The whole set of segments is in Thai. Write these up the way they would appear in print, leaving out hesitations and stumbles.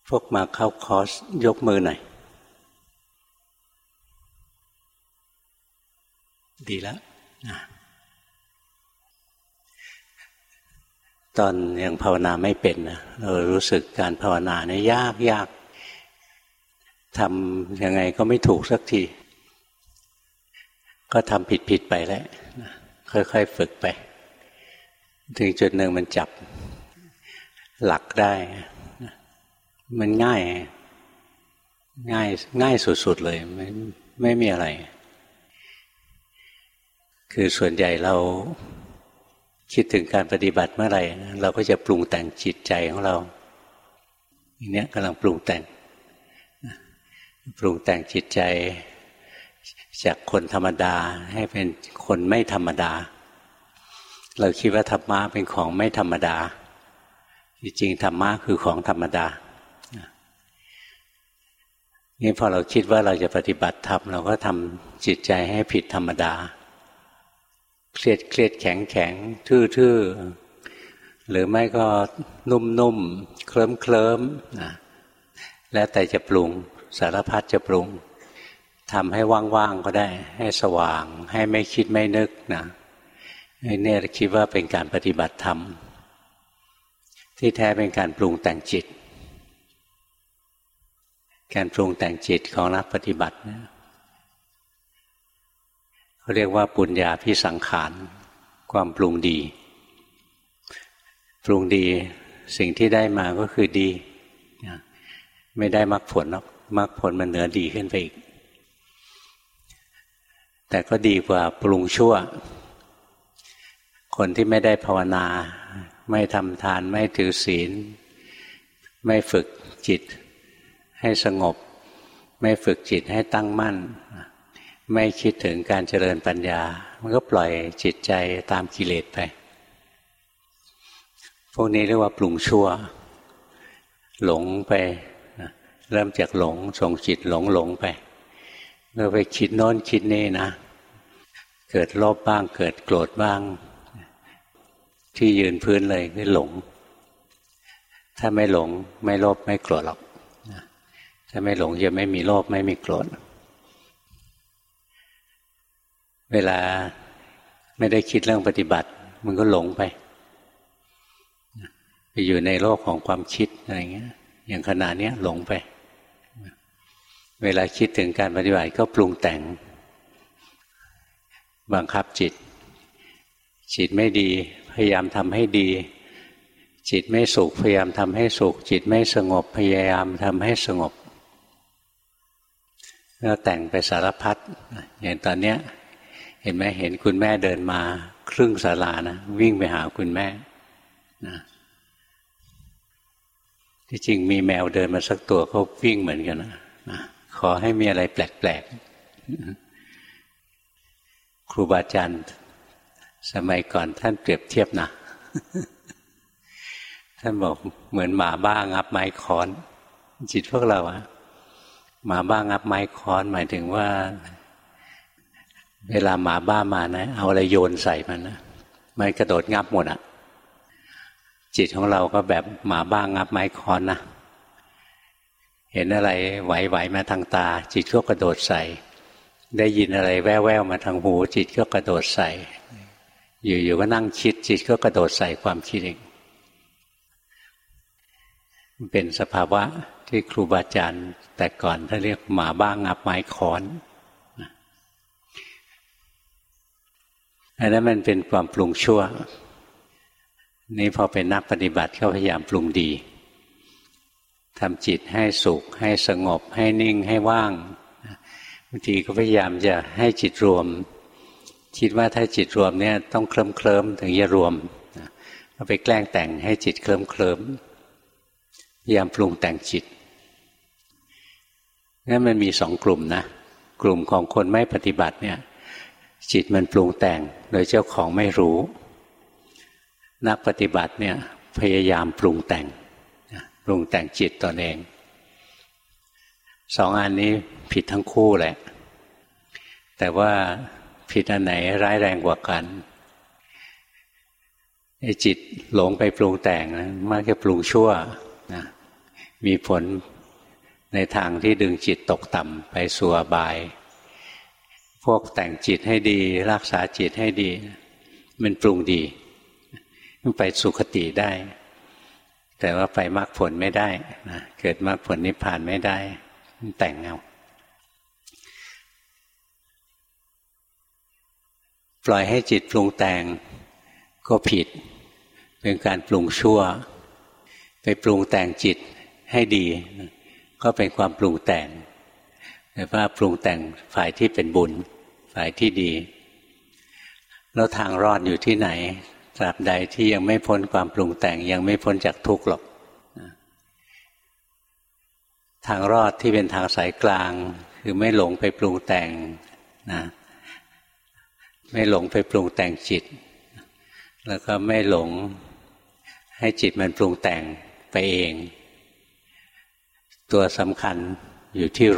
พวกมาเข้าคอร์สยกมือหน่อยดีแล้วตอนยังภาวนาไม่เป็นนะเรารู้สึกการภาวนาเนี่ยยากทำยังไงก็ไม่ถูกสักทีก็ทำผิดไปแล้วค่อยๆฝึกไปถึงจุดหนึ่งมันจับหลักได้มันง่ายสุดๆเลยไม่มีอะไรคือส่วนใหญ่เราคิดถึงการปฏิบัติเมื่อไหร่เราก็จะปรุงแต่งจิตใจของเราอย่างนี้กำลังปรุงแต่งจิตใจจากคนธรรมดาให้เป็นคนไม่ธรรมดาเราคิดว่าธรรมะเป็นของไม่ธรรมดาจริงๆธรรมะคือของธรรมดานี่พอเราคิดว่าเราจะปฏิบัติธรรมเราก็ทำจิตใจให้ผิดธรรมดาเครียดแข็งทื่อหรือไม่ก็นุ่มเคลิ้มแล้วแต่จะปรุงสารพัดจะปรุงทำให้ว่างๆก็ได้ให้สว่างให้ไม่คิดไม่นึกนะเนี่ยคิดว่าเป็นการปฏิบัติธรรมที่แท้เป็นการปรุงแต่งจิตการปรุงแต่งจิตของนักปฏิบัตินะเขาเรียกว่าปุญญาภิสังขารความปรุงดีปรุงดีสิ่งที่ได้มาก็คือดีไม่ได้มรรคผลหรอกมรรคผลมันเหนือดีขึ้นไปอีกแต่ก็ดีกว่าปรุงชั่วคนที่ไม่ได้ภาวนาไม่ทำทานไม่ถือศีลไม่ฝึกจิตให้สงบไม่ฝึกจิตให้ตั้งมั่นไม่คิดถึงการเจริญปัญญามันก็ปล่อยจิตใจตามกิเลสไปพวกนี้เรียกว่าปรุงชั่วหลงไปเริ่มจากหลงส่งจิตหลงไปแล้วไปคิดโน้นคิดนี่นะเกิดโลภบ้างเกิดโกรธบ้างที่ยืนพื้นเลยคือหลงถ้าไม่หลงไม่โลภไม่โกรธหรอกถ้าไม่หลงจะไม่มีโลภไม่มีโกรธเวลาไม่ได้คิดเรื่องปฏิบัติมันก็หลงไปอยู่ในโลกของความคิดอะไรเงี้ยอย่างขณะนี้หลงไปเวลาคิดถึงการปฏิบัติก็ปรุงแต่งบังคับจิตไม่ดีพยายามทำให้ดีจิตไม่สุขพยายามทำให้สุขจิตไม่สงบพยายามทำให้สงบแล้วแต่งไปสารพัดอย่างตอนเนี้ยเห็นไหมเห็นคุณแม่เดินมาครึ่งศาลานะวิ่งไปหาคุณแม่นะที่จริงมีแมวเดินมาสักตัวเขาวิ่งเหมือนกันนะขอให้มีอะไรแปลกๆครูบาอาจารย์สมัยก่อนท่านเปรียบเทียบนะท่านบอกเหมือนหมาบ้างับไม้ค้อนจิตพวกเราอะหมาบ้างับไม้ค้อนหมายถึงว่าเวลาหมาบ้ามานะเอาอะไรโยนใส่มันนะมันกระโดดงับหมดอะจิตของเราก็แบบหมาบ้างับไม้ค้อนนะเห็นอะไรไหวๆมาทางตาจิตก็กระโดดใส่ได้ยินอะไรแว่วๆมาทางหูจิตก็กระโดดใส่อยู่ๆก็นั่งคิดจิตก็กระโดดใส่ความคิดเองเป็นสภาวะที่ครูบาอาจารย์แต่ก่อนท่านเรียกหมาบ้างับไม้ค้อนอันนั้นมันเป็นความปรุงชั่วนี่พอเป็นนักปฏิบัติก็พยายามปรุงดีทำจิตให้สุขให้สงบให้นิ่งให้ว่างบางทีก็พยายามจะให้จิตรวมคิดว่าถ้าจิตรวมเนี่ยต้องเคลิ้มถึงจะรวมก็ไปแกล้งแต่งให้จิตเคลิ้มพยายามปรุงแต่งจิตนั่นมันมีสองกลุ่มนะกลุ่มของคนไม่ปฏิบัติเนี่ยจิตมันปรุงแต่งโดยเจ้าของไม่รู้นักปฏิบัติเนี่ยพยายามปรุงแต่งจิตตนเองสองอันนี้ผิดทั้งคู่แหละแต่ว่าผิดอันไหนร้ายแรงกว่ากันไอ้จิตหลงไปปรุงแต่งนะมักจะปรุงชั่วนะมีผลในทางที่ดึงจิตตกต่ำไปสู่อบายพวกแต่งจิตให้ดีรักษาจิตให้ดีมันปรุงดีมันไปสุคติได้แต่ว่าไปมรรคผลไม่ได้นะเกิดมรรคผลนิพพานไม่ได้มันแต่งเอาปล่อยให้จิตปรุงแต่งก็ผิดเป็นการปรุงชั่วไปปรุงแต่งจิตให้ดีก็เป็นความปรุงแต่งแต่ว่าปรุงแต่งฝ่ายที่เป็นบุญฝ่ายที่ดีแล้วทางรอดอยู่ที่ไหนตราบใดที่ยังไม่พ้นความปรุงแต่งยังไม่พ้นจากทุกข์หรอกทางรอดที่เป็นทางสายกลางคือไม่หลงไปปรุงแต่งนะไม่หลงไปปรุงแต่งจิตแล้วก็ไม่หลงให้จิตมันปรุงแต่งไปเองตัวสำคัญอยู่ที่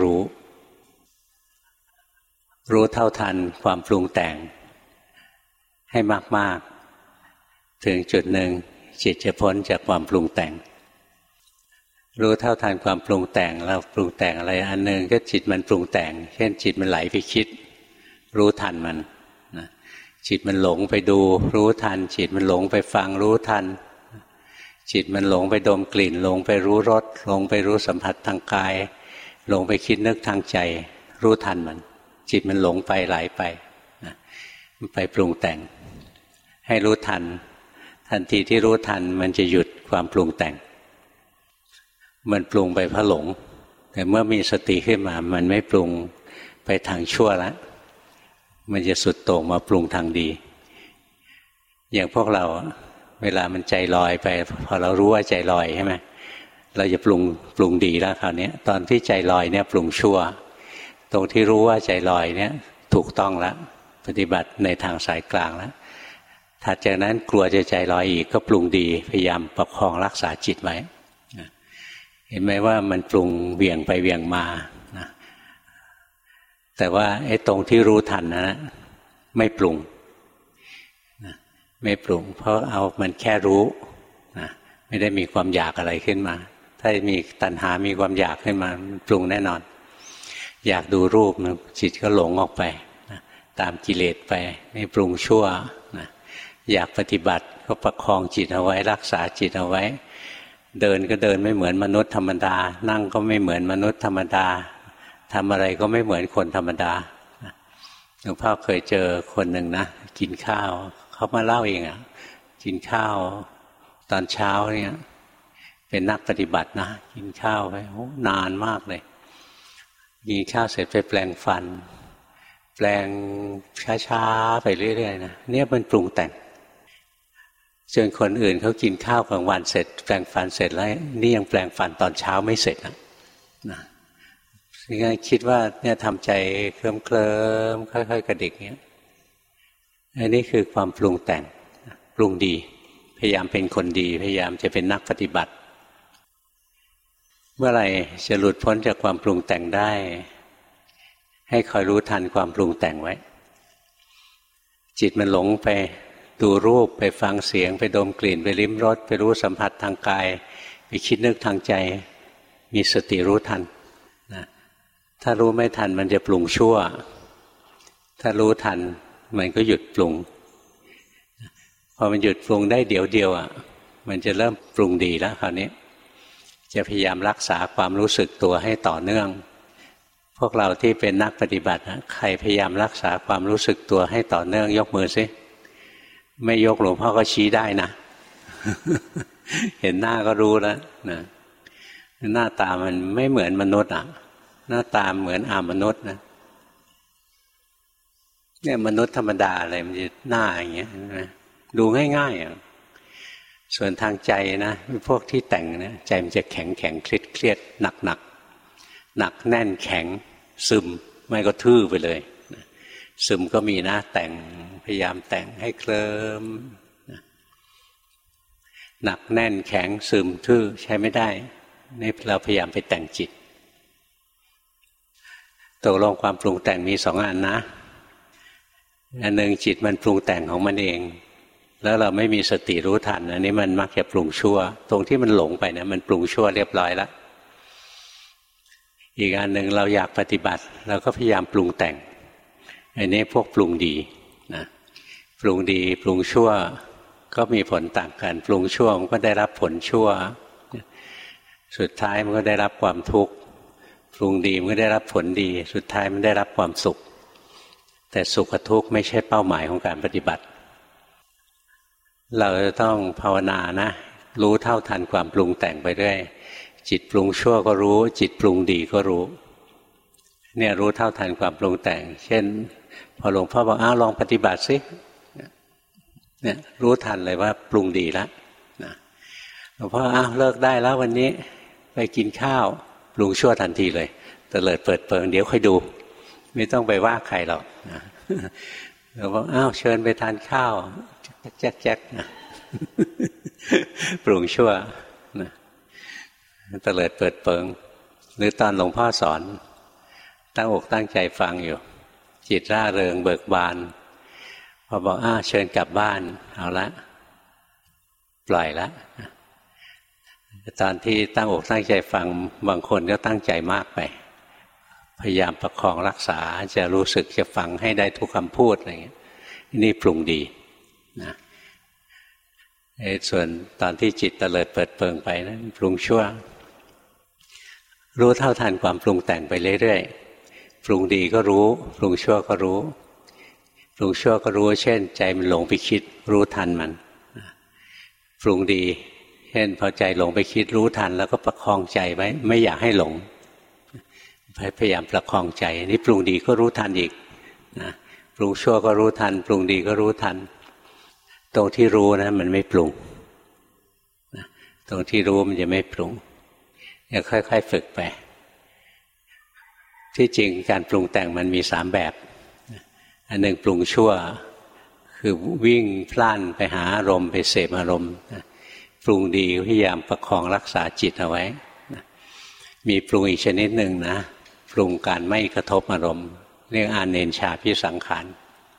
รู้เท่าทันความปรุงแต่งให้มากๆถึงจุดหนึ่งจิตจะพ้นจากความปรุงแต่งรู้เท่าทันความปรุงแต่งแล้วปรุงแต่งอะไรอันหนึ่งก็จิตมันปรุงแต่งเช่นจิตมันไหลไปคิดรู้ทันมันนะจิตมันหลงไปดูรู้ทันจิตมันหลงไปฟังรู้ทันจิตมันหลงไปดมกลิ่นหลงไปรู้รสหลงไปรู้สัมผัสทางกายหลงไปคิดนึกทางใจรู้ทันมันจิตมันหลงไปไหลไปนะมันไปปรุงแต่งให้รู้ทันทันทีที่รู้ทันมันจะหยุดความปรุงแต่งมันปรุงไปเพราะหลงแต่เมื่อมีสติขึ้นมามันไม่ปรุงไปทางชั่วแล้วมันจะสุดโต่งมาปรุงทางดีอย่างพวกเราเวลามันใจลอยไปพอเรารู้ว่าใจลอยใช่ไหมเราจะปรุงดีแล้วคราวนี้ตอนที่ใจลอยเนี่ยปรุงชั่วตรงที่รู้ว่าใจลอยเนี่ยถูกต้องแล้วปฏิบัติในทางสายกลางแล้วถัดจากนั้นกลัวจะใจลอยอีกก็ปรุงดีพยายามประคองรักษาจิตไว้เห็นไหมว่ามันปรุงเวี่ยงไปเวี่ยงมานะแต่ว่าไอ้ตรงที่รู้ทันนะไม่ปรุงนะไม่ปรุงเพราะเอามันแค่รู้นะไม่ได้มีความอยากอะไรขึ้นมาถ้ามีตัณหามีความอยากขึ้นมามันปรุงแน่นอนอยากดูรูปนะจิตก็หลงออกไปนะตามกิเลสไปไม่ปรุงชั่วนะอยากปฏิบัติก็ประคองจิตเอาไว้รักษาจิตเอาไว้เดินก็เดินไม่เหมือนมนุษย์ธรรมดานั่งก็ไม่เหมือนมนุษย์ธรรมดาทำอะไรก็ไม่เหมือนคนธรรมดาหลวงพ่อเคยเจอคนหนึ่งนะกินข้าวเขามาเล่าเองอ่ะกินข้าวตอนเช้าเนี่ยเป็นนักปฏิบัตินะกินข้าวไปนานมากเลยกินข้าวเสร็จไปแปลงฟันแปลงช้าๆไปเรื่อยๆนะเนี่ยมันปรุงแต่งจนคนอื่นเขากินข้าวกลางวันเสร็จแปลงฟันเสร็จแล้วนี่ยังแปลงฟันตอนเช้าไม่เสร็จนะงั้นคิดว่าเนี่ยทำใจเคลิ้มๆค่อยๆกระดิกเงี้ยอันนี้คือความปรุงแต่งปรุงดีพยายามเป็นคนดีพยายามจะเป็นนักปฏิบัติเมื่อไหร่จะหลุดพ้นจากความปรุงแต่งได้ให้คอยรู้ทันความปรุงแต่งไว้จิตมันหลงไปดูรูปไปฟังเสียงไปดมกลิ่นไปลิ้มรสไปรู้สัมผัสทางกายไปคิดนึกทางใจมีสติรู้ทันนะถ้ารู้ไม่ทันมันจะปรุงชั่วถ้ารู้ทันมันก็หยุดปรุงพอมันหยุดปรุงได้เดี๋ยวเดียวอ่ะมันจะเริ่มปรุงดีแล้วคราวนี้จะพยายามรักษาความรู้สึกตัวให้ต่อเนื่องพวกเราที่เป็นนักปฏิบัติใครพยายามรักษาความรู้สึกตัวให้ต่อเนื่องยกมือสิไม่ยกหลวงพ่อก็ชี้ได้นะ เห็นหน้าก็รู้แล้วนะหน้าตามันไม่เหมือนมนุษย์อ่ะหน้าตาเหมือนมนุษย์นะเนี่ยมนุษย์ธรรมดาอะไรมันจะหน้าอย่างเงี้ยนะดูง่ายๆอ่ะส่วนทางใจนะพวกที่แต่งนะใจมันจะแข็งเครียดหนักแน่นแข็งซึมไม่ก็ทื่อไปเลยซึมก็มีนะแต่งพยายามแต่งให้เคลิ้มหนักแน่นแข็งซึมทื่อใช้ไม่ได้นี่เราพยายามไปแต่งจิตตกลงความปรุงแต่งมีสองอันนะอันหนึ่งจิตมันปรุงแต่งของมันเองแล้วเราไม่มีสติรู้ทันอันนี้มันมักจะปรุงชั่วตรงที่มันหลงไปนะมันปรุงชั่วเรียบร้อยแล้วอีกอันหนึ่งเราอยากปฏิบัติเราก็พยายามปรุงแต่งอันนี้พวกปรุงดีนะปรุงดีปรุงชั่วก็มีผลต่างกันปรุงชั่วมันก็ได้รับผลชั่วสุดท้ายมันก็ได้รับความทุกข์ปรุงดีมันก็ได้รับผลดีสุดท้ายมันได้รับความสุขแต่สุขกับทุกข์ไม่ใช่เป้าหมายของการปฏิบัติเราจะต้องภาวนานะรู้เท่าทันความปรุงแต่งไปเรื่อยจิตปรุงชั่วก็รู้จิตปรุงดีก็รู้เนี่ยรู้เท่าทันความปรุงแต่งเช่นพอหลวงพ่อบอกลองปฏิบัติสิเนี่ยรู้ทันเลยว่าปรุงดีแล้วนะหลวงพ่อเลิกได้แล้ววันนี้ไปกินข้าวปรุงชั่วทันทีเลยเตลิดเปิดเปิงเดี๋ยวค่อยดูไม่ต้องไปว่าใครหรอกนะหลวงพ่อเชิญไปทานข้าวแจ๊กนะปรุงชั่วนะเตลิดเปิดเปิงหรือตอนหลวงพ่อสอนตั้งอกตั้งใจฟังอยู่จิตร่าเริงเบิกบานพอบอกเชิญกลับบ้านเอาละปล่อยละตอนที่ตั้งอกตั้งใจฟังบางคนก็ตั้งใจมากไปพยายามประคองรักษาจะรู้สึกจะฟังให้ได้ทุกคำพูดอะไรอย่างนี้นี่ปรุงดีนะส่วนตอนที่จิตเตลิดเปิดเปิงไปนะปรุงชั่วรู้เท่าทันความปรุงแต่งไปเรื่อยๆปรุงดีก็รู้ปรุงชั่วก็รู้ปรุงชั่วก็รู้เช่นใจมันหลงไปคิดรู้ทันมันปรุงดีเช่นพอใจหลงไปคิดรู้ทันแล้วก็ประคองใจไว้ไม่อยากให้หลงพยายามประคองใจนี่ปรุงดีก็รู้ทันอีกนะปรุงชั่วก็รู้ทันปรุงดีก็รู้ทันตรงที่รู้นะมันไม่ปรุงนะตรงที่รู้มันจะไม่ปรุงอย่าค่อยๆฝึกไปที่จริงการปรุงแต่งมันมี3แบบอันหนึ่งปรุงชั่วคือวิ่งพล่านไปหาอารมณ์ไปเสพอารมณ์ปรุงดีพยายามประคองรักษาจิตเอาไว้มีปรุงอีกชนิดหนึ่งนะปรุงการไม่กระทบอารมณ์เรียกอาเนนชาพิสังขาร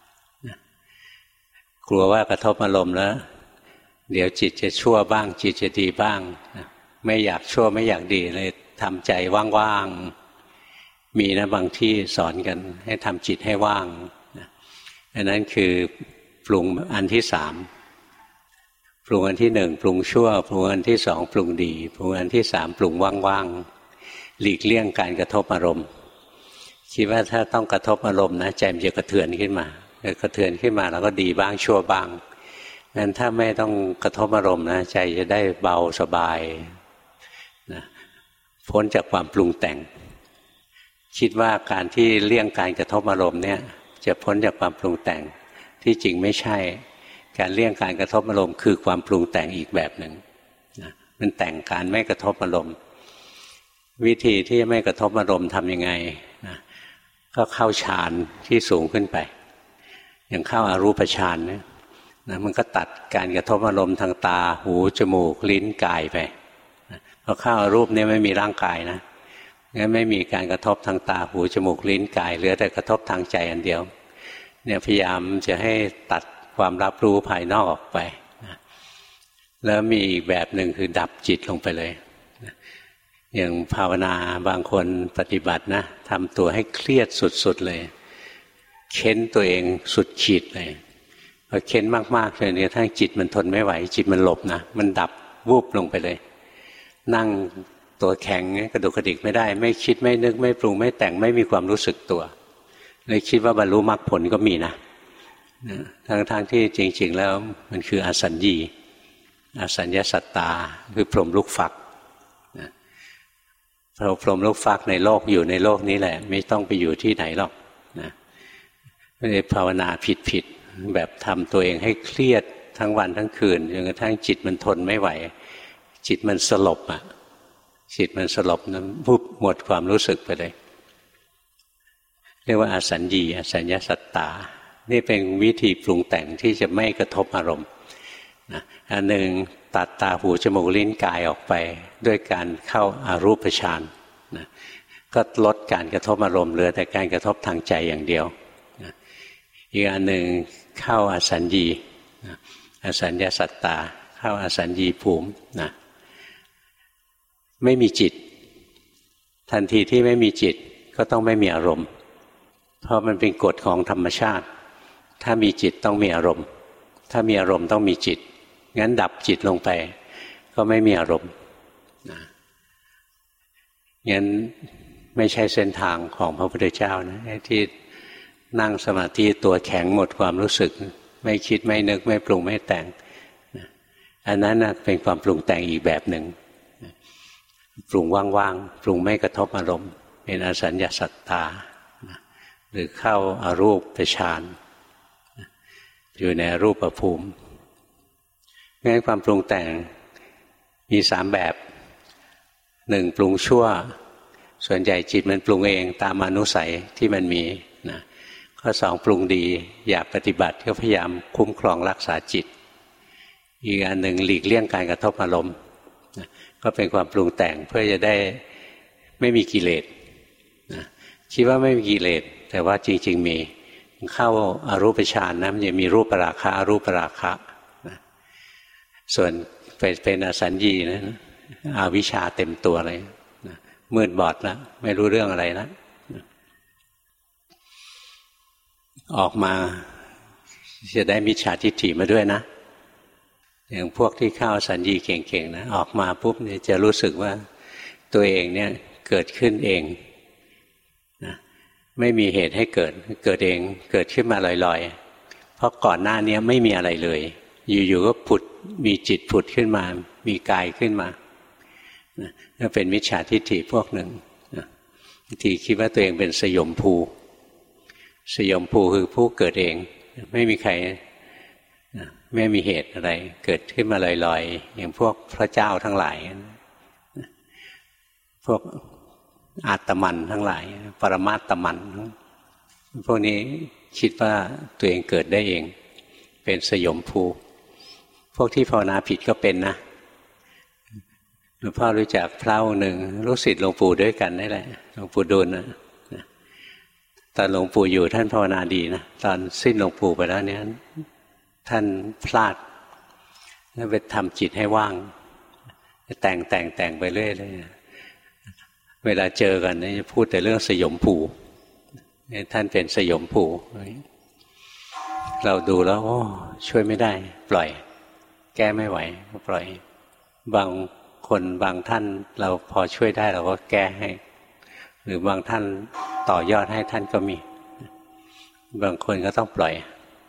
กลัวว่ากระทบอารมณ์แล้วเดี๋ยวจิตจะชั่วบ้างจิตจะดีบ้างไม่อยากชั่วไม่อยากดีเลยทำใจว่างๆมีนะบางที่สอนกันให้ทำจิตให้ว่างอันนั้นคือปรุงอันที่3ปรุงอันที่1ปรุงชั่วปรุงอันที่2ปรุงดีปรุงอันที่3ปรุงว่างๆหลีกเลี่ยงการกระทบอารมณ์คิดว่าถ้าต้องกระทบอารมณ์นะใจมันจะกระเทือนขึ้นมากระเทือนขึ้นมาแล้วก็ดีบ้างชั่วบ้างงั้นถ้าไม่ต้องกระทบอารมณ์นะใจจะได้เบาสบายนะพ้นจากความปรุงแต่งคิดว่าการที่เลี่ยงการกระทบอารมณ์เนี่ยจะพ้นจากความปรุงแต่งที่จริงไม่ใช่การเลี่ยงการกระทบอารมณ์คือความปรุงแต่งอีกแบบหนึ่งนะมันแต่งการไม่กระทบอารมณ์วิธีที่ไม่กระทบอารมณ์ทำยังไงนะก็เข้าฌานที่สูงขึ้นไปอย่างเข้าอารูปฌานนะมันก็ตัดการกระทบอารมณ์ทางตาหูจมูกลิ้นกายไปพอเข้าอารูปเนี่ยไม่มีร่างกายนะงั้นไม่มีการกระทบทางตาหูจมูกลิ้นกายเหลือแต่กระทบทางใจอันเดียวเนี่ยพยายามจะให้ตัดความรับรู้ภายนอกออกไปนะแล้วมีอีกแบบหนึ่งคือดับจิตลงไปเลยนะอย่างภาวนาบางคนปฏิบัตินะทำตัวให้เครียดสุดๆเลยเค้นตัวเองสุดขีดเลยพอเค้นมากๆเลยเนี่ยทั้งจิตมันทนไม่ไหวจิตมันหลบนะมันดับวูบลงไปเลยนั่งตัวแข็งกระดุกกระดิกไม่ได้ไม่คิดไม่นึกไม่ปรุงไม่แต่งไม่มีความรู้สึกตัวเลยคิดว่าบรรลุมรรคผลก็มีนะทั้งที่จริงๆแล้วมันคืออสัญญีอสัญญสัตตาคือพรหมลูกฟักพรหมลูกฟักในโลกอยู่ในโลกนี้แหละไม่ต้องไปอยู่ที่ไหนหรอกนะไม่ได้ภาวนาผิดแบบทำตัวเองให้เครียดทั้งวันทั้งคืนจนกระทั่งจิตมันทนไม่ไหวจิตมันสลบจิตมันสลบนั้นปุ๊บหมดความรู้สึกไปเลยเรียกว่าอสัญญีอสัญญสัตตานี่เป็นวิธีปรุงแต่งที่จะไม่กระทบอารมณ์อันหนึ่งตัดตาหูจมูกลิ้นกายออกไปด้วยการเข้าอารูปฌานก็ลดการกระทบอารมณ์เหลือแต่การกระทบทางใจอย่างเดียวอีกอันหนึ่งเข้าอสัญญีอสัญญสัตตาเข้าอสัญญีภูมินะไม่มีจิตทันทีที่ไม่มีจิตก็ต้องไม่มีอารมณ์เพราะมันเป็นกฎของธรรมชาติถ้ามีจิตต้องมีอารมณ์ถ้ามีอารมณ์ต้องมีจิตงั้นดับจิตลงไปก็ไม่มีอารมณ์นะงั้นไม่ใช่เส้นทางของพระพุทธเจ้านะที่นั่งสมาธิตัวแข็งหมดความรู้สึกไม่คิดไม่นึกไม่ปรุงไม่แต่งอันนั้นเป็นความปรุงแต่งอีกแบบหนึ่งปรุงว่างๆปรุงไม่กระทบอารมณ์เป็นอสัญญาสัตตาหรือเข้าอารูปฌานอยู่ในรูปภูมิงั้นความปรุงแต่งมี3แบบ1ปรุงชั่วส่วนใหญ่จิตมันปรุงเองตามอนุสัยที่มันมีนะข้อ2ปรุงดีอยากปฏิบัติก็พยายามคุ้มครองรักษาจิตอีกอันหนึ่งหลีกเลี่ยงการกระทบอารมณ์ก็เป็นความปรุงแต่งเพื่อจะได้ไม่มีกิเลสนะคิดว่าไม่มีกิเลสแต่ว่าจริงๆมีเข้าอารูปฌานนะมันจะมีรูปราคะอรูปราคะนะส่วนเป็นอสัญญีนะอวิชชาเต็มตัวเลยนะมืดบอดแล้วไม่รู้เรื่องอะไรแล้วนะออกมาจะได้มิจฉาทิฏฐิมาด้วยนะอย่างพวกที่เข้าสัญญีเก่งๆนะออกมาปุ๊บเนี่ยจะรู้สึกว่าตัวเองเนี่ยเกิดขึ้นเองนะไม่มีเหตุให้เกิดเองเกิดขึ้นมาลอยๆเพราะก่อนหน้านี้ไม่มีอะไรเลยอยู่ๆก็ผุดมีจิตผุดขึ้นมามีกายขึ้นมานั่นเป็นมิจฉาทิฏฐิพวกหนึ่งบางทีคิดว่าตัวเองเป็นสยมภูสยมภูคือผู้เกิดเองไม่มีใครไม่มีเหตุอะไรเกิดขึ้นมาลอยๆอย่างพวกพระเจ้าทั้งหลายพวกอาตมันทั้งหลายปรมาตมันพวกนี้คิดว่าตัวเองเกิดได้เองเป็นสยมภูพวกที่ภาวนาผิดก็เป็นนะหลวงพ่อรู้จักพระองค์หนึ่งลูกศิษย์หลวงปู่ด้วยกันนี่แหละหลวงปู่ดูลนะตอนหลวงปู่อยู่ท่านภาวนาดีนะตอนสิ้นหลวงปู่ไปแล้วเนี่ยท่านพลาดแล้วไปทำจิตให้ว่างแต่งไปเรื่อยเลยเวลาเจอกันจะพูดแต่เรื่องสยมภูท่านเป็นสยมภูเราดูแล้วช่วยไม่ได้ปล่อยแก้ไม่ไหวก็ปล่อยบางคนบางท่านเราพอช่วยได้เราก็แก้ให้หรือบางท่านต่อยอดให้ท่านก็มีบางคนก็ต้องปล่อย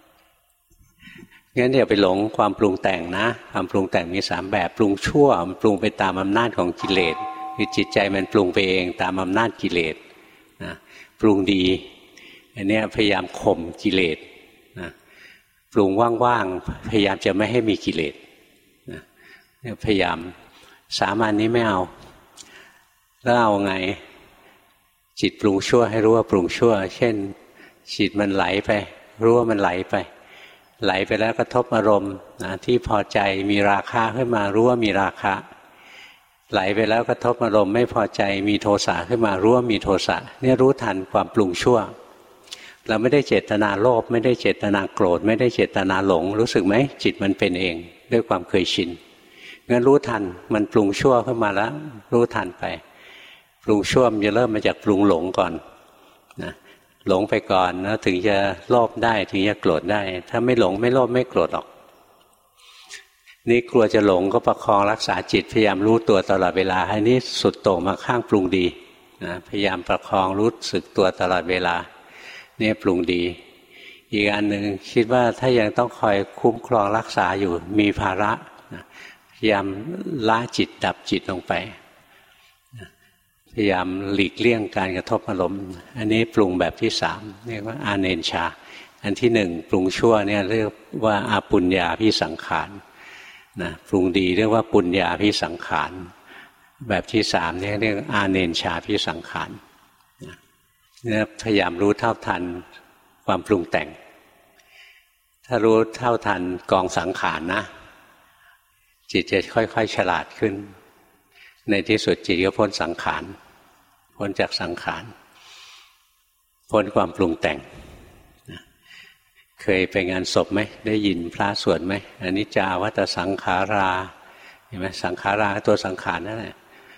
งั้นอย่าไปหลงความปรุงแต่งนะความปรุงแต่งมี3แบบปรุงชั่วมันปรุงไปตามอำนาจของกิเลสคือจิตใจมันปรุงไปเองตามอำนาจกิเลสนะปรุงดีอันนี้พยายามข่มกิเลสนะปรุงว่างๆพยายามจะไม่ให้มีกิเลสนะพยายามสามัญนี้ไม่เอาแล้วเอาไงจิตปรุงชั่วให้รู้ว่าปรุงชั่วเช่นจิตมันไหลไปรู้ว่ามันไหลไปแล้วกระทบอารมณ์นะที่พอใจมีราคะขึ้นมารู้ว่ามีราคะไหลไปแล้วกระทบอารมณ์ไม่พอใจมีโทสะขึ้นมารู้ว่ามีโทสะเนี่ยรู้ทันความปรุงชั่วเราไม่ได้เจตนาโลภไม่ได้เจตนาโกรธไม่ได้เจตนาหลงรู้สึกไหมจิตมันเป็นเองด้วยความเคยชินงั้นรู้ทันมันปรุงชั่วขึ้นมาแล้วรู้ทันไปปรุงชั่วมันจะเริ่มมาจากปรุงหลงก่อนนะหลงไปก่อนแล้วถึงจะโลภได้ถึงจะโกรธได้ถ้าไม่หลงไม่โลภไม่โกรธหรอกนี่กลัวจะหลงก็ประคองรักษาจิตพยายามรู้ตัวตลอดเวลาให้นี่สุดโต่งมาข้างปรุงดีนะพยายามประคองรู้สึกตัวตลอดเวลานี่ปรุงดีอีกอันหนึ่งคิดว่าถ้ายังต้องคอยคุ้มครองรักษาอยู่มีภาระนะพยายามละจิตดับจิตลงไปพยายามหลีกเลี่ยงการกระทบอารมณ์อันนี้ปรุงแบบที่3เรียกว่าอาเนนชาอันที่1ปรุงชั่วเนี่ยเรียกว่าอาปุญญาภิสังขารนะปรุงดีเรียกว่าปุญญาภิสังขารแบบที่3เนี่ยเรียกอาเนนชาภิสังขารเนี่ยพยายามรู้เท่าทันความปรุงแต่งถ้ารู้เท่าทันกองสังขารนะจิตจะค่อยๆฉลาดขึ้นในที่สุดจิตก็พ้นสังขารพ้นจากสังขารพ้นความปรุงแต่งเคยไปงานศพไหมได้ยินพระสวดไหมอนิจจาวัฏสังขาราเห็นไหมสังขาราตัวสังขารนั่นแหละ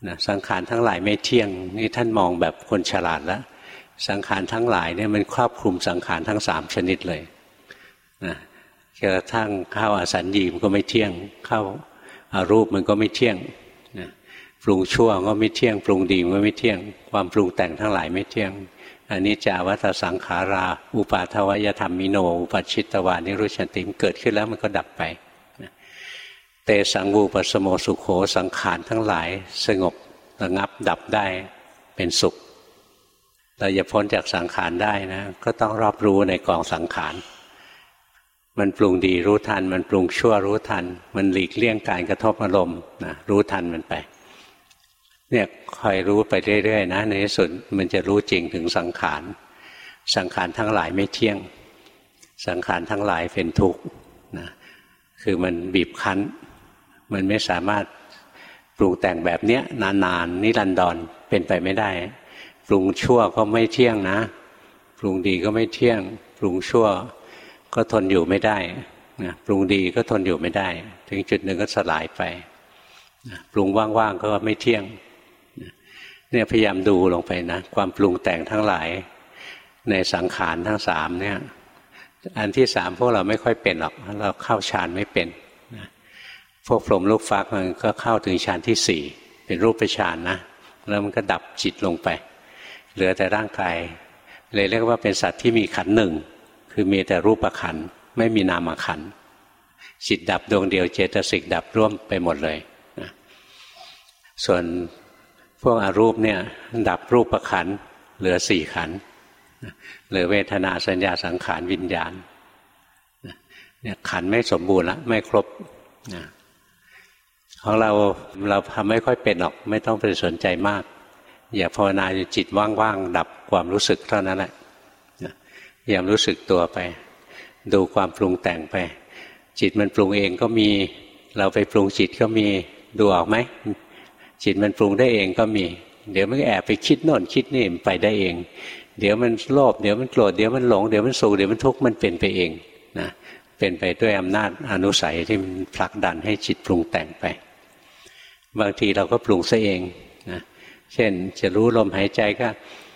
นะสังขารทั้งหลายไม่เที่ยงนี่ท่านมองแบบคนฉลาดแล้วสังขารทั้งหลายเนี่ยมันครอบคลุมสังขารทั้ง3ชนิดเลยนะกระทั่งเข้าอสัญญีมันก็ไม่เที่ยงเข้าอารูปมันก็ไม่เที่ยงนะปรุงชั่วก็ไม่เที่ยงปรุงดีมันก็ไม่เที่ยงความปรุงแต่งทั้งหลายไม่เที่ยงอนิจจาวัฏสังขาราอุปาทวยธรรมมิโนอุปัชชิตวานิรุชันติมันเกิดขึ้นแล้วมันก็ดับไปเตสังวูปสโมสุขโขสังขารทั้งหลายสงบระงับดับได้เป็นสุขเราจะพ้นจากสังขารได้นะก็ต้องรอบรู้ในกองสังขารมันปรุงดีรู้ทันมันปรุงชั่วรู้ทันมันหลีกเลี่ยงการกระทบอารมณ์นะรู้ทันมันไปเนี่ยคอยรู้ไปเรื่อยๆนะในที่สุดมันจะรู้จริงถึงสังขารสังขารทั้งหลายไม่เที่ยงสังขารทั้งหลายเป็นทุกข์นะคือมันบีบคั้นมันไม่สามารถปรุงแต่งแบบเนี้ยนานๆนิรันดรเป็นไปไม่ได้ปรุงชั่วก็ไม่เที่ยงนะปรุงดีก็ไม่เที่ยงปรุงชั่วก็ทนอยู่ไม่ได้นะปรุงดีก็ทนอยู่ไม่ได้ถึงจุดหนึ่งก็สลายไปนะปรุงว่างๆก็ไม่เที่ยงเนี่ยพยายามดูลงไปนะความปรุงแต่งทั้งหลายในสังขารทั้ง3เนี่ยอันที่3พวกเราไม่ค่อยเป็นหรอกเราเข้าฌานไม่เป็นนะพวกพรหมลูกฟักมันก็เข้าถึงฌานที่4เป็นรูปฌานนะแล้วมันก็ดับจิตลงไปเหลือแต่ร่างกายเลยเรียกว่าเป็นสัตว์ที่มีขันธ์หนึ่งคือมีแต่รูปขันธ์ไม่มีนามขันธ์จิตดับดวงเดียวเจตสิกดับร่วมไปหมดเลยนะส่วนพวกอรูปเนี่ยดับรูปขันธ์เหลือ4ขันธ์เหลือเวทนาสัญญาสังขารวิญญาณเนี่ยขันธ์ไม่สมบูรณ์ละไม่ครบนะของเราทำไม่ค่อยเป็นหรอกไม่ต้องไปสนใจมากอย่าภาวนาจิตว่างๆดับความรู้สึกเท่านั้นแหละพยายามรู้สึกตัวไปดูความปรุงแต่งไปจิตมันปรุงเองก็มีเราไปปรุงจิตก็มีดูออกไหมจิตมันปรุงได้เองก็มีเดี๋ยวมันแอบไปคิดโน่นคิดนี่ไปได้เองเดี๋ยวมันโลภเดี๋ยวมันโกรธเดี๋ยวมันหลงเดี๋ยวมันสุขเดี๋ยวมันทุกข์มันเป็นไปเองนะเป็นไปด้วยอำนาจอนุสัยที่มันผลักดันให้จิตปรุงแต่งไปบางทีเราก็ปรุงซะเองนะเช่นจะรู้ลมหายใจก็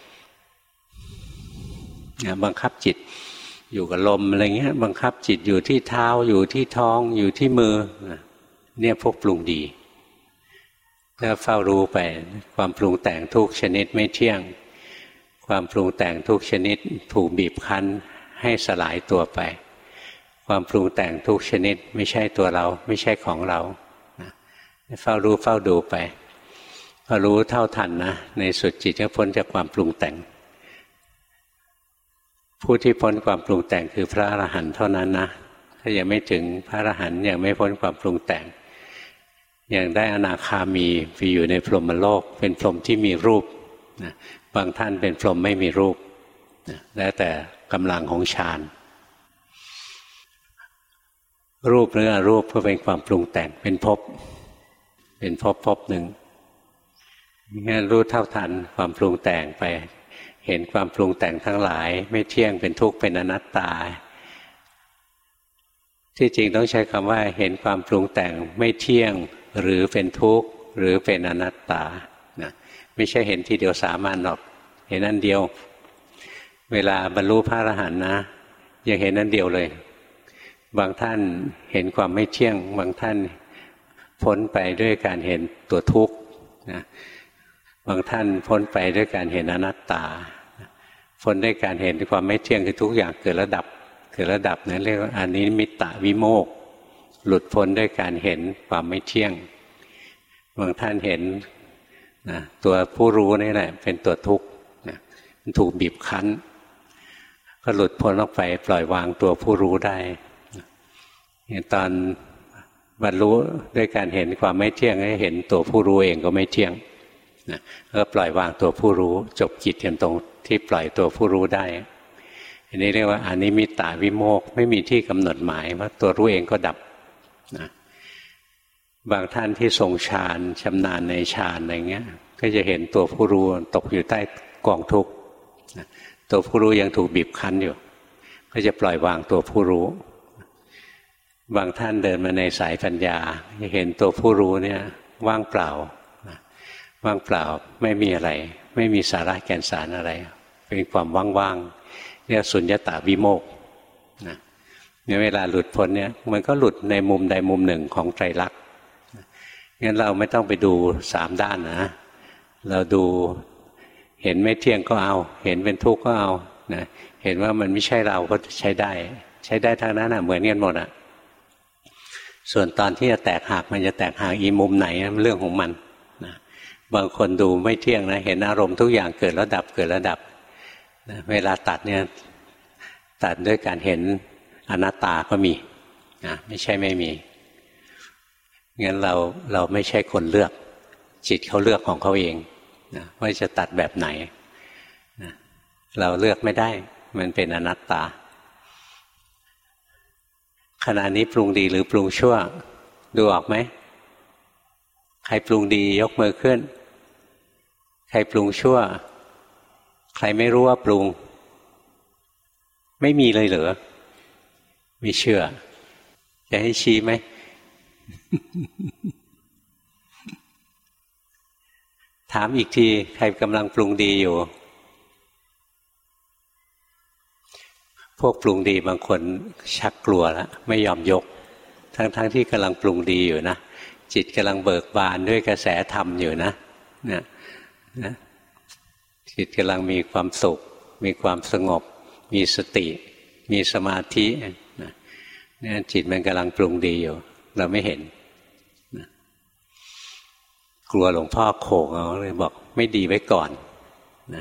บังคับจิตอยู่กับลมอะไรเงี้ยบังคับจิตอยู่ที่เท้าอยู่ที่ท้องอยู่ที่มือเนี่ยพวกปรุงดีถ้าเฝ้ารู้ไปความปรุงแต่งทุกชนิดไม่เที่ยงความปรุงแต่งทุกชนิดถูกบีบคั้นให้สลายตัวไปความปรุงแต่งทุกชนิดไม่ใช่ตัวเราไม่ใช่ของเราเฝ้ารู้เฝ้าดูไปพอรู้เท่าทันนะในสุดจิตก็พ้นจากความปรุงแต่งผู้ที่พ้นความปรุงแต่งคือพระอรหันต์เท่านั้นนะถ้ายังไม่ถึงพระอรหันต์ยังไม่พ้นความปรุงแต่งยังได้อนาคามีไปอยู่ในพรหมโลกเป็นพรหมที่มีรูปนะบางท่านเป็นพรหมไม่มีรูปนะแล้วแต่กำลังของฌานรูปหรืออรูปก็เป็นความปรุงแต่งเป็นภพหนึ่งงั้นรู้เท่าทันความปรุงแต่งไปเห็นความปรุงแต่งทั้งหลายไม่เที่ยงเป็นทุกข์เป็นอนัตตาที่จริงต้องใช้คำว่าเห็นความปรุงแต่งไม่เที่ยงหรือเป็นทุกข์หรือเป็นอนัตตานะไม่ใช่เห็นทีเดียว3 อันหรอกเห็นอันเดียวเวลาบรรลุพระอรหันต์นะยังเห็นอันเดียวเลยบางท่านเห็นความไม่เที่ยงบางท่านพ้นไปด้วยการเห็นตัวทุกข์นะบางท่านพ้นไปด้วยการเห็นอนัตตาพ้นด้วยการเห็นความไม่เที่ยงคือทุกอย่างเกิดระดับนั้นเรียกว่าอนิมิตตวิโมกข์หลุดพ้นด้วยการเห็นความไม่เที่ยงบางท่านเห็นนะตัวผู้รู้นี่แหละเป็นตัวทุกข์นะมันถูกบีบคั้นก็หลุดพ้นออกไปปล่อยวางตัวผู้รู้ได้ตอนบรรลุด้วยการเห็นความไม่เที่ยงให้เห็นตัวผู้รู้เองก็ไม่เที่ยงนะก็ปล่อยวางตัวผู้รู้จบกิจกันตรงที่ปล่อยตัวผู้รู้ได้อันนี้เรียกว่าอนิมิตตวิโมกข์ไม่มีที่กำหนดหมายว่าตัวรู้เองก็ดับนะบางท่านที่ทรงฌานชำนาญในฌานอะไรเงี้ยก็จะเห็นตัวผู้รู้ตกอยู่ใต้กองทุกข์นะตัวผู้รู้ยังถูกบีบคั้นอยู่ก็จะปล่อยวางตัวผู้รู้บางท่านเดินมาในสายปัญญาจะเห็นตัวผู้รู้เนี่ยว่างเปล่านะว่างเปล่าไม่มีอะไรไม่มีสาระแก่นสารอะไรเป็นความว่างๆเรียกสุญญตาวิโมกข์นะเวลาหลุดพ้นเนี่ยมันก็หลุดในมุมใดมุมหนึ่งของไตรลักษณ์งั้นเราไม่ต้องไปดู3ด้านนะเราดูเห็นไม่เที่ยงก็เอาเห็นเป็นทุกข์ก็เอานะเห็นว่ามันไม่ใช่เราก็ใช้ได้ทั้งนั้นเหมือนกันหมดส่วนตอนที่จะแตกหักมันจะแตกหักอีมุมไหนเรื่องของมันนะบางคนดูไม่เที่ยงนะเห็นอารมณ์ทุกอย่างเกิดแล้วดับเกิดแล้วดับนะเวลาตัดเนี่ยตัดด้วยการเห็นอนัตตาก็มีนะไม่ใช่ไม่มีงั้นเราไม่ใช่คนเลือกจิตเขาเลือกของเขาเองนะว่าจะตัดแบบไหนนะเราเลือกไม่ได้มันเป็นอนัตตาขณะนี้ปรุงดีหรือปรุงชั่วดูออกไหมใครปรุงดียกมือขึ้นใครปรุงชั่วใครไม่รู้ว่าปรุงไม่มีเลยเหรอไม่เชื่อจะให้ชี้ไหม ถามอีกทีใครกำลังปรุงดีอยู่พวกปรุงดีบางคนชักกลัวแล้วไม่ยอมยกทั้งที่กำลังปรุงดีอยู่นะจิตกำลังเบิกบานด้วยกระแสธรรมอยู่นะจิตกำลังมีความสุขมีความสงบมีสติมีสมาธิเนี่ยจิตมันกำลังปรุงดีอยู่เราไม่เห็นกลัวหลวงพ่อโขกเอาเลยบอกไม่ดีไว้ก่อนนะ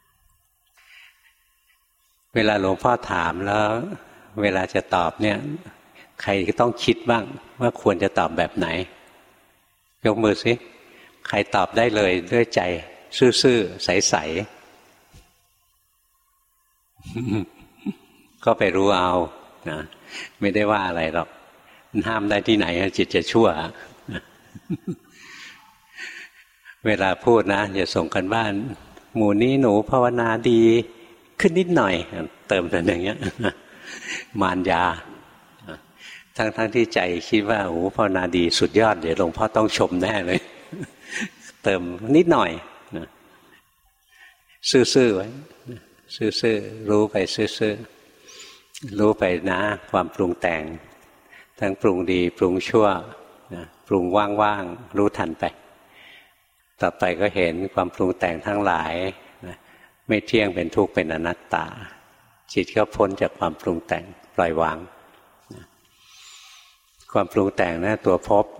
เวลาหลวงพ่อถามแล้วเวลาจะตอบเนี่ยใครก็ต้องคิดบ้างว่าควรจะตอบแบบไหนยกมือสิใครตอบได้เลยด้วยใจซื่อๆใสๆก็ไปรู้เอานะไม่ได้ว่าอะไรหรอกห้ามได้ที่ไหนจิตจะชั่วเวลาพูดนะอย่าส่งกันบ้านหมู่นี้หนูภาวนาดีขึ้นนิดหน่อยเติมแต่อย่างเงี้ยมารยาทั้งที่ใจคิดว่าโอ้ภาวนาดีสุดยอดเดี๋ยวหลวงพ่อต้องชมแน่เลยเติมนิดหน่อยซื่อๆไว้ซื่อๆรู้ไปซื่อๆรู้ไปนะความปรุงแต่งทั้งปรุงดีปรุงชั่วปรุงว่างๆรู้ทันไปต่อไปก็เห็นความปรุงแต่งทั้งหลายไม่เที่ยงเป็นทุกข์เป็นอนัตตาจิตก็พ้นจากความปรุงแต่งปล่อยวางความปรุงแต่งนั่นตัวภพ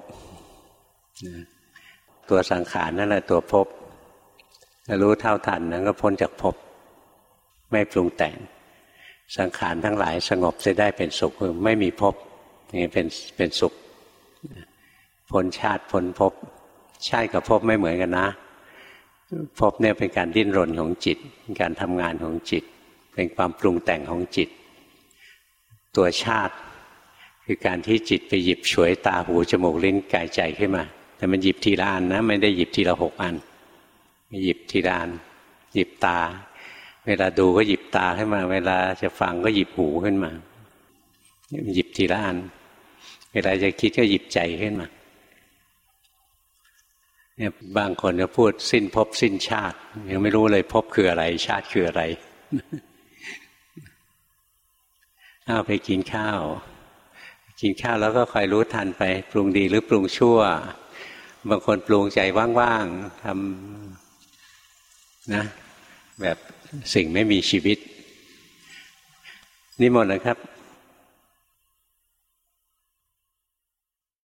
ตัวสังขารนั่นแหละตัวภพรู้เท่าทันนั้นก็พ้นจากภพไม่ปรุงแต่งสังขารทั้งหลายสงบจะได้เป็นสุขคือไม่มีภพนี่เป็นสุขพ้นชาติพ้นภพชาติกับภพไม่เหมือนกันนะภพเนี่ยเป็นการดิ้นรนของจิตเป็นการทำงานของจิตเป็นความปรุงแต่งของจิตตัวชาติคือการที่จิตไปหยิบฉวยตาหูจมูกลิ้นกายใจขึ้นมาแต่มันหยิบทีละอันนะไม่ได้หยิบทีละ6 อันหยิบทีละอันหยิบตาเวลาดูก็หยิบตาขึ้นมาเวลาจะฟังก็หยิบหูขึ้นมาหยิบทีละอันเวลาจะคิดก็หยิบใจขึ้นมาเนี่ยบางคนก็พูดสิ้นภพสิ้นชาติยังไม่รู้เลยภพคืออะไรชาติคืออะไรเอาไปกินข้าวแล้วก็คอยรู้ทันไปปรุงดีหรือปรุงชั่วบางคนปรุงใจว่างๆทำนะแบบสิ่งไม่มีชีวิตนิมนต์นะครับ